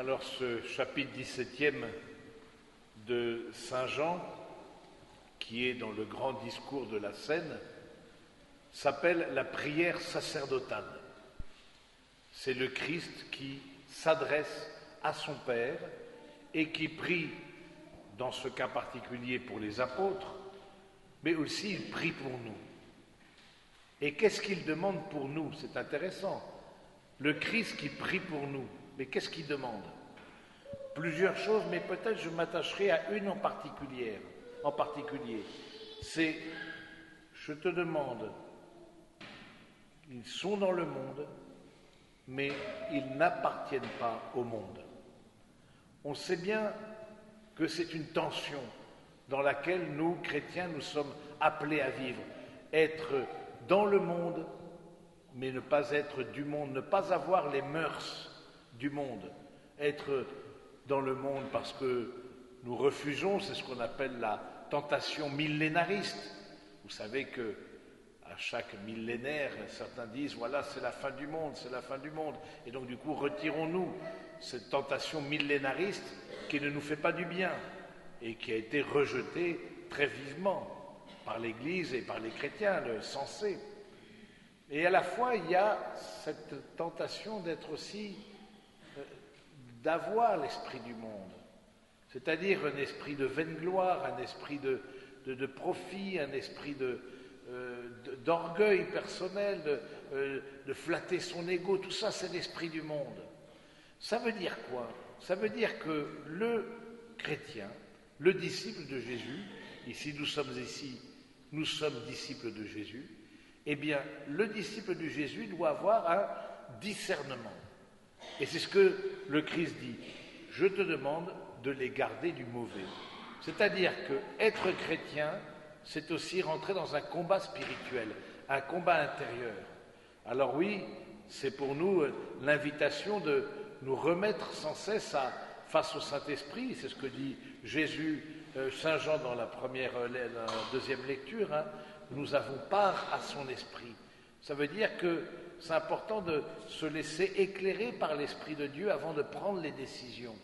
Alors ce chapitre 17e de Saint Jean, qui est dans le grand discours de la Seine, s'appelle la prière sacerdotale. C'est le Christ qui s'adresse à son Père et qui prie, dans ce cas particulier pour les apôtres, mais aussi il prie pour nous. Et qu'est-ce qu'il demande pour nous? C'est intéressant. Le Christ qui prie pour nous, mais qu'est-ce qu'il demande? Plusieurs choses, mais peut-être je m'attacherai à une en particulier. C'est, je te demande, ils sont dans le monde, mais ils n'appartiennent pas au monde. On sait bien que c'est une tension dans laquelle nous, chrétiens, nous sommes appelés à vivre. Être dans le monde, mais ne pas être du monde, ne pas avoir les mœurs du monde. Être dans le monde parce que nous refusons, c'est ce qu'on appelle la tentation millénariste. Vous savez que à chaque millénaire, certains disent, voilà, c'est la fin du monde, c'est la fin du monde. Et donc, du coup, retirons-nous cette tentation millénariste qui ne nous fait pas du bien et qui a été rejetée très vivement par l'Église et par les chrétiens, le sensé. Et à la fois, il y a cette tentation d'être aussi, d'avoir l'esprit du monde, c'est-à-dire un esprit de vaine gloire, un esprit de profit, un esprit d'orgueil personnel, de flatter son ego, tout ça c'est l'esprit du monde. Ça veut dire quoi? Ça veut dire que le chrétien, le disciple de Jésus, nous sommes disciples de Jésus, eh bien le disciple de Jésus doit avoir un discernement. Et c'est ce que le Christ dit, je te demande de les garder du mauvais. C'est-à-dire que être chrétien, c'est aussi rentrer dans un combat spirituel, un combat intérieur. Alors oui, c'est pour nous l'invitation de nous remettre sans cesse face au Saint-Esprit, c'est ce que dit Jésus, Saint Jean dans la deuxième lecture, hein, nous avons part à son esprit. Ça veut dire que c'est important de se laisser éclairer par l'Esprit de Dieu avant de prendre les décisions.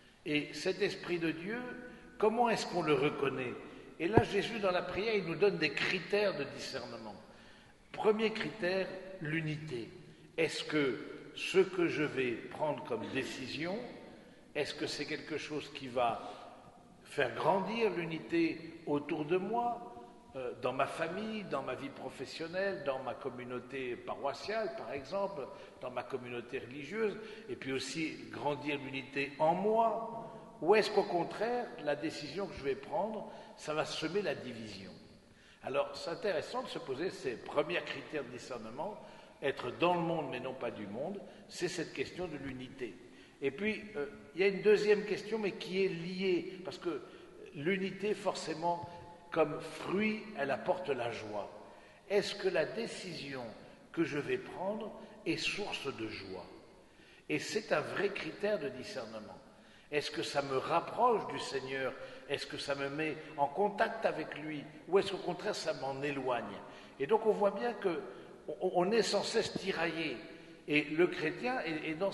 Et cet Esprit de Dieu, comment est-ce qu'on le reconnaît? Et là, Jésus, dans la prière, il nous donne des critères de discernement. Premier critère, l'unité. Est-ce que ce que je vais prendre comme décision, est-ce que c'est quelque chose qui va faire grandir l'unité autour de moi, dans ma famille, dans ma vie professionnelle, dans ma communauté paroissiale, par exemple, dans ma communauté religieuse, et puis aussi grandir l'unité en moi? Ou est-ce qu'au contraire, la décision que je vais prendre, ça va semer la division? Alors, c'est intéressant de se poser ces premiers critères de discernement. Être dans le monde, mais non pas du monde, c'est cette question de l'unité. Et puis, il y a une deuxième question, mais qui est liée, parce que l'unité, forcément, comme fruit, elle apporte la joie. Est-ce que la décision que je vais prendre est source de joie? Et c'est un vrai critère de discernement. Est-ce que ça me rapproche du Seigneur? Est-ce que ça me met en contact avec lui? Ou est-ce qu'au contraire, ça m'en éloigne? Et donc, on voit bien qu'on est sans cesse tiraillé. Et le chrétien est dans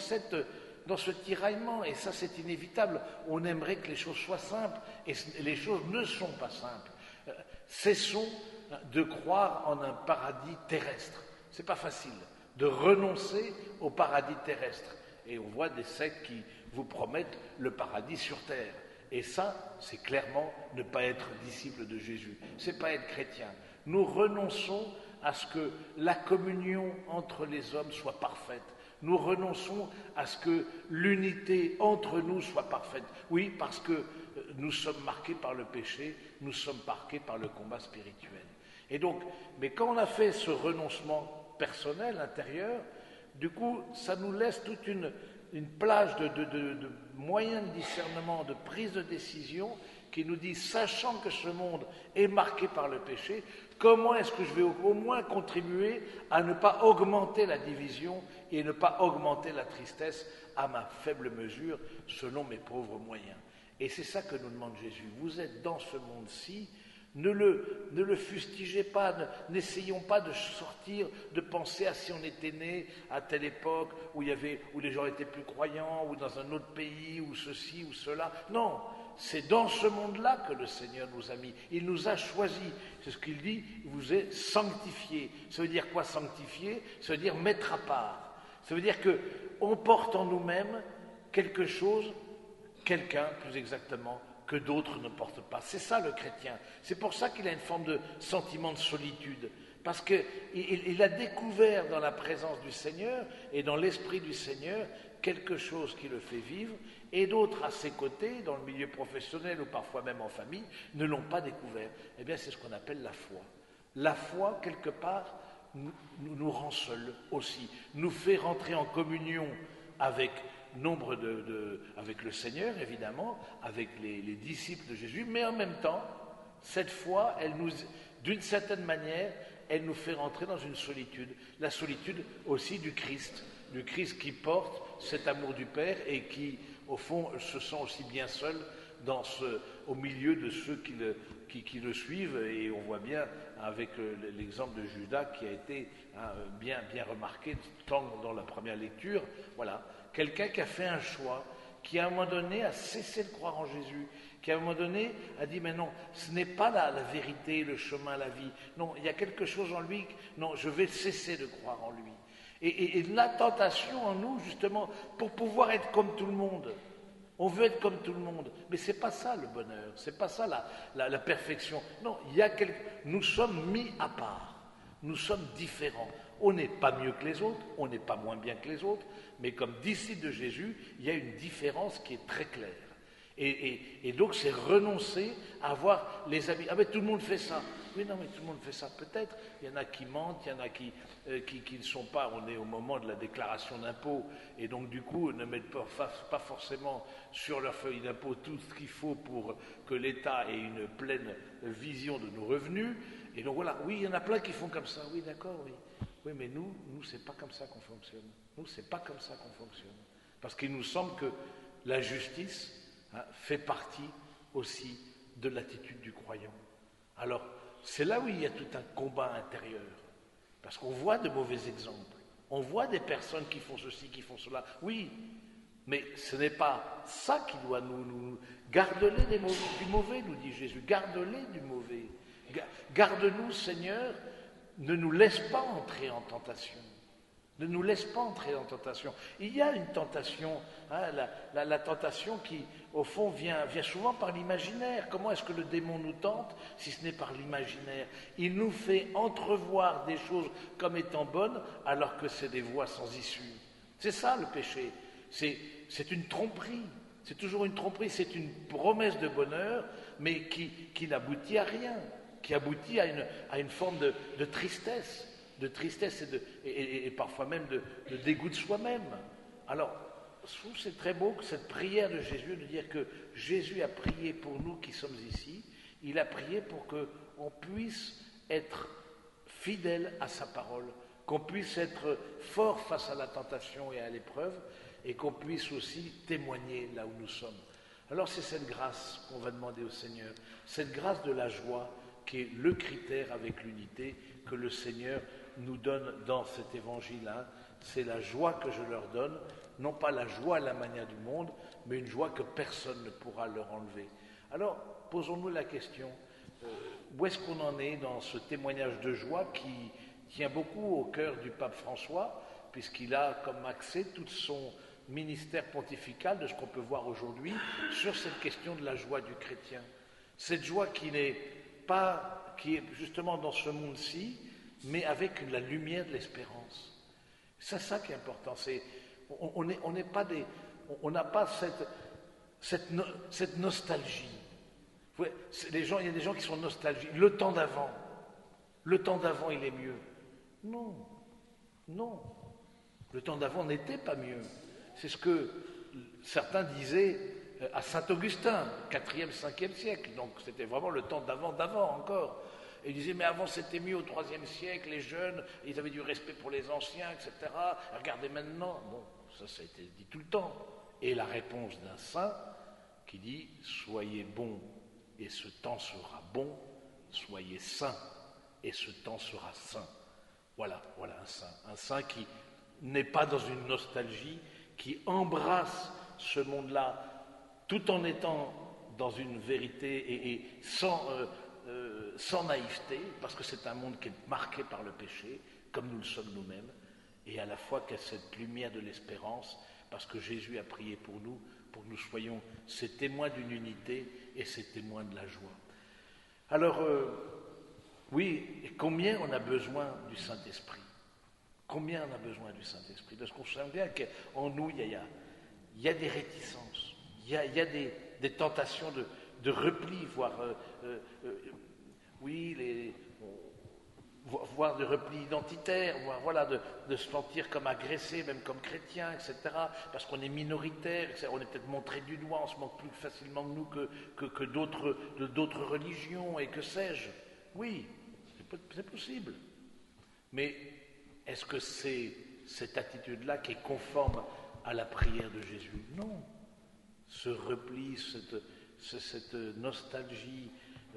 ce tiraillement, et ça c'est inévitable. On aimerait que les choses soient simples, et les choses ne sont pas simples. Cessons de croire en un paradis terrestre. C'est pas facile de renoncer au paradis terrestre. Et on voit des sectes qui vous promettent le paradis sur terre. Et ça, c'est clairement ne pas être disciple de Jésus. C'est pas être chrétien. Nous renonçons à ce que la communion entre les hommes soit parfaite. Nous renonçons à ce que l'unité entre nous soit parfaite. Oui, parce que nous sommes marqués par le péché, nous sommes marqués par le combat spirituel. Et donc, mais quand on a fait ce renoncement personnel, intérieur, du coup, ça nous laisse toute une plage de moyens de discernement, de prise de décision, qui nous dit, sachant que ce monde est marqué par le péché, comment est-ce que je vais au moins contribuer à ne pas augmenter la division et ne pas augmenter la tristesse à ma faible mesure, selon mes pauvres moyens? Et c'est ça que nous demande Jésus. Vous êtes dans ce monde-ci, Ne le fustigez pas, n'essayons pas de sortir, de penser à si on était né à telle époque où les gens étaient plus croyants, ou dans un autre pays, ou ceci ou cela. Non, c'est dans ce monde-là que le Seigneur nous a mis. Il nous a choisis. C'est ce qu'il dit, il vous est sanctifié. Ça veut dire quoi sanctifier? Ça veut dire mettre à part. Ça veut dire qu'on porte en nous-mêmes quelque chose, quelqu'un plus exactement, que d'autres ne portent pas. C'est ça le chrétien. C'est pour ça qu'il a une forme de sentiment de solitude. Parce qu'il a découvert dans la présence du Seigneur et dans l'esprit du Seigneur quelque chose qui le fait vivre, et d'autres à ses côtés, dans le milieu professionnel ou parfois même en famille, ne l'ont pas découvert. Eh bien, c'est ce qu'on appelle la foi. La foi, quelque part, nous rend seuls aussi, nous fait rentrer en communion avec avec le Seigneur, évidemment, avec les disciples de Jésus, mais en même temps, cette foi, d'une certaine manière, elle nous fait rentrer dans une solitude, la solitude aussi du Christ qui porte cet amour du Père et qui, au fond, se sent aussi bien seul au milieu de ceux qui le suivent, et on voit bien avec l'exemple de Judas qui a été bien remarqué tant dans la première lecture. Voilà, quelqu'un qui a fait un choix, qui à un moment donné a cessé de croire en Jésus, qui à un moment donné a dit mais non, ce n'est pas la vérité, le chemin, la vie, non, il y a quelque chose en lui, non, je vais cesser de croire en lui. Et la tentation en nous, justement, pour pouvoir être comme tout le monde. On veut être comme tout le monde, mais c'est pas ça le bonheur, c'est pas ça la perfection. Non, nous sommes mis à part, nous sommes différents. On n'est pas mieux que les autres, on n'est pas moins bien que les autres, mais comme disciples de Jésus, il y a une différence qui est très claire. Et donc c'est renoncer à avoir les habits. Ah mais tout le monde fait ça. Oui, non, mais tout le monde fait ça. Peut-être, il y en a qui mentent, il y en a qui ne sont pas, on est au moment de la déclaration d'impôt, et donc du coup ne mettent pas forcément sur leur feuille d'impôt tout ce qu'il faut pour que l'État ait une pleine vision de nos revenus. Et donc voilà, oui, il y en a plein qui font comme ça, oui, d'accord, oui. Oui, mais nous, c'est pas comme ça qu'on fonctionne. Nous, c'est pas comme ça qu'on fonctionne. Parce qu'il nous semble que la justice fait partie aussi de l'attitude du croyant. Alors, c'est là où il y a tout un combat intérieur. Parce qu'on voit de mauvais exemples. On voit des personnes qui font ceci, qui font cela. Oui, mais ce n'est pas ça qui doit nous... Garde-les du mauvais, nous dit Jésus. Garde-les du mauvais. Garde-nous, Seigneur, ne nous laisse pas entrer en tentation. Ne nous laisse pas entrer en tentation. Il y a une tentation, la tentation qui, au fond, vient souvent par l'imaginaire. Comment est-ce que le démon nous tente si ce n'est par l'imaginaire? Il nous fait entrevoir des choses comme étant bonnes alors que c'est des voies sans issue. C'est ça le péché. C'est une tromperie. C'est toujours une tromperie. C'est une promesse de bonheur, mais qui n'aboutit à rien, qui aboutit à une forme de tristesse. De tristesse et parfois même de dégoût de soi-même. Alors, je trouve que c'est très beau que cette prière de Jésus, de dire que Jésus a prié pour nous qui sommes ici, il a prié pour qu'on puisse être fidèle à sa parole, qu'on puisse être fort face à la tentation et à l'épreuve, et qu'on puisse aussi témoigner là où nous sommes. Alors c'est cette grâce qu'on va demander au Seigneur, cette grâce de la joie qui est le critère avec l'unité que le Seigneur nous donne dans cet évangile-là. C'est la joie que je leur donne, non pas la joie à la manière du monde, mais une joie que personne ne pourra leur enlever. Alors, posons-nous la question, où est-ce qu'on en est dans ce témoignage de joie qui tient beaucoup au cœur du pape François, puisqu'il a comme accès tout son ministère pontifical de ce qu'on peut voir aujourd'hui sur cette question de la joie du chrétien. Cette joie qui est justement dans ce monde-ci, mais avec la lumière de l'espérance. C'est ça qui est important. On n'a pas cette nostalgie. Il y a des gens qui sont nostalgiques. Le temps d'avant, il est mieux. Non. Le temps d'avant n'était pas mieux. C'est ce que certains disaient à Saint-Augustin, 4e, 5e siècle. Donc c'était vraiment le temps d'avant encore. Et il disait, mais avant c'était mieux au IIIe siècle, les jeunes, ils avaient du respect pour les anciens, etc. Regardez maintenant. Bon, ça a été dit tout le temps. Et la réponse d'un saint qui dit, soyez bons et ce temps sera bon, soyez saints, et ce temps sera saint. Voilà un saint qui n'est pas dans une nostalgie, qui embrasse ce monde-là, tout en étant dans une vérité et sans naïveté, parce que c'est un monde qui est marqué par le péché, comme nous le sommes nous-mêmes, et à la fois qu'il y a cette lumière de l'espérance, parce que Jésus a prié pour que nous soyons ces témoins d'une unité et ces témoins de la joie. Alors, oui, et combien on a besoin du Saint-Esprit? Combien on a besoin du Saint-Esprit? Parce qu'on sent bien qu'en nous, il y a des réticences, il y a des tentations de repli, voire, voire de repli identitaire, voire de se sentir comme agressé, même comme chrétien, etc. Parce qu'on est minoritaire, on est peut-être montré du doigt, on se moque plus facilement de nous que d'autres religions, et que sais-je. Oui, c'est possible. Mais est-ce que c'est cette attitude-là qui est conforme à la prière de Jésus? Non. Ce repli, cette nostalgie,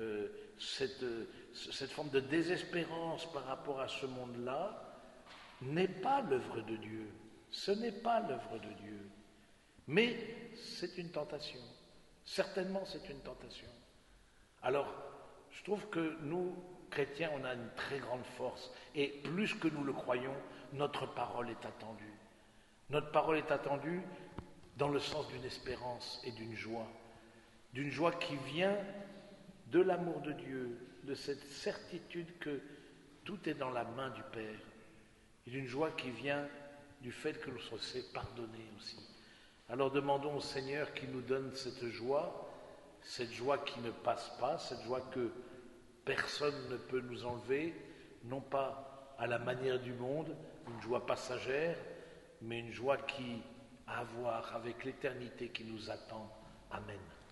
cette forme de désespérance par rapport à ce monde-là n'est pas l'œuvre de Dieu. Ce n'est pas l'œuvre de Dieu. Mais c'est une tentation. Certainement, c'est une tentation. Alors, je trouve que nous, chrétiens, on a une très grande force. Et plus que nous le croyons, notre parole est attendue. Notre parole est attendue dans le sens d'une espérance et d'une joie qui vient de l'amour de Dieu, de cette certitude que tout est dans la main du Père, et d'une joie qui vient du fait que nous sommes pardonnés aussi. Alors demandons au Seigneur qu'il nous donne cette joie qui ne passe pas, cette joie que personne ne peut nous enlever, non pas à la manière du monde, une joie passagère, mais une joie qui a à voir avec l'éternité qui nous attend. Amen.